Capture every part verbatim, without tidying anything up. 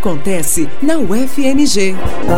acontece na U F M G.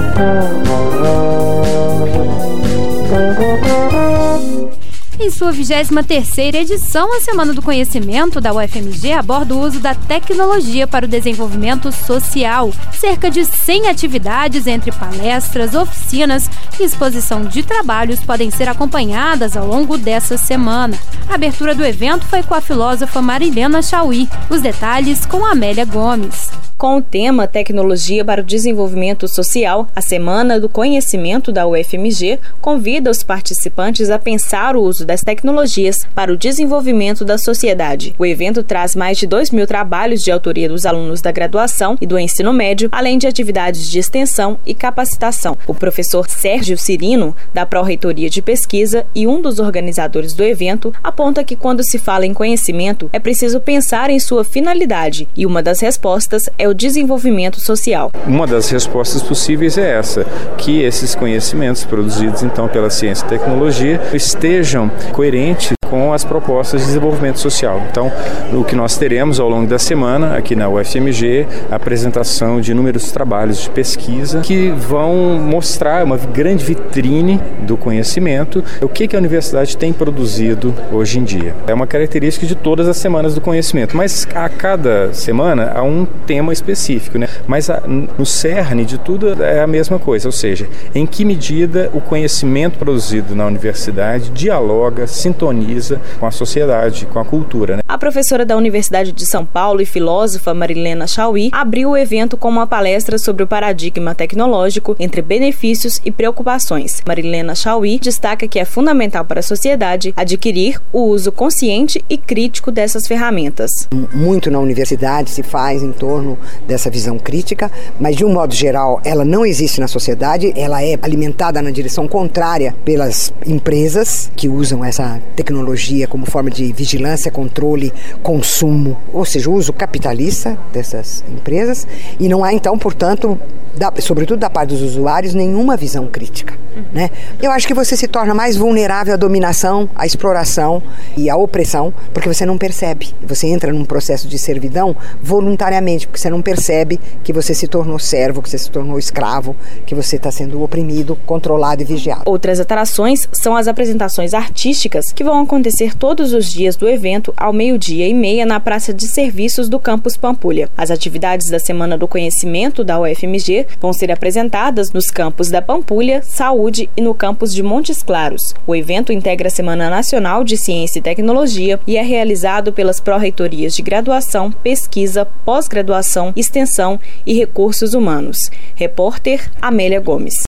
Em sua vigésima terceira edição, a Semana do Conhecimento da U F M G aborda o uso da tecnologia para o desenvolvimento social. Cerca de cem atividades entre palestras, oficinas e exposição de trabalhos podem ser acompanhadas ao longo dessa semana. A abertura do evento foi com a filósofa Marilena Chauí. Os detalhes com Amélia Gomes. Com o tema Tecnologia para o Desenvolvimento Social, a Semana do Conhecimento da U F M G convida os participantes a pensar o uso das tecnologias para o desenvolvimento da sociedade. O evento traz mais de dois mil trabalhos de autoria dos alunos da graduação e do ensino médio, além de atividades de extensão e capacitação. O professor Sérgio Cirino, da Pró-Reitoria de Pesquisa e um dos organizadores do evento, aponta que quando se fala em conhecimento, é preciso pensar em sua finalidade, e uma das respostas é o desenvolvimento social. Uma das respostas possíveis é essa, que esses conhecimentos produzidos então pela ciência e tecnologia estejam coerentes com as propostas de desenvolvimento social. Então, o que nós teremos ao longo da semana aqui na U F M G, a apresentação de inúmeros trabalhos de pesquisa que vão mostrar uma grande vitrine do conhecimento, o que, que a universidade tem produzido hoje em dia. É uma característica de todas as semanas do conhecimento, mas a cada semana há um tema específico, né? Mas a, no cerne de tudo é a mesma coisa, ou seja, em que medida o conhecimento produzido na universidade dialoga, sintoniza com a sociedade, com a cultura, né? A professora da Universidade de São Paulo e filósofa Marilena Chauí abriu o evento com uma palestra sobre o paradigma tecnológico entre benefícios e preocupações. Marilena Chauí destaca que é fundamental para a sociedade adquirir o uso consciente e crítico dessas ferramentas. Muito na universidade se faz em torno dessa visão crítica, mas de um modo geral ela não existe na sociedade, ela é alimentada na direção contrária pelas empresas que usam essa tecnologia como forma de vigilância, controle, consumo, ou seja, o uso capitalista dessas empresas, e não há então, portanto, da, sobretudo da parte dos usuários, nenhuma visão crítica. Uhum. Né? Eu acho que você se torna mais vulnerável à dominação, à exploração e à opressão, porque você não percebe. Você entra num processo de servidão voluntariamente, porque você não percebe que você se tornou servo, que você se tornou escravo, que você está sendo oprimido, controlado e vigiado. Outras atrações são as apresentações artísticas que vão acontecer todos os dias do evento ao meio-dia e meia na Praça de Serviços do Campus Pampulha. As atividades da Semana do Conhecimento da U F M G vão ser apresentadas nos campos da Pampulha, Saúde e no campus de Montes Claros. O evento integra a Semana Nacional de Ciência e Tecnologia e é realizado pelas Pró-Reitorias de Graduação, Pesquisa, Pós-Graduação, Extensão e Recursos Humanos. Repórter Amélia Gomes.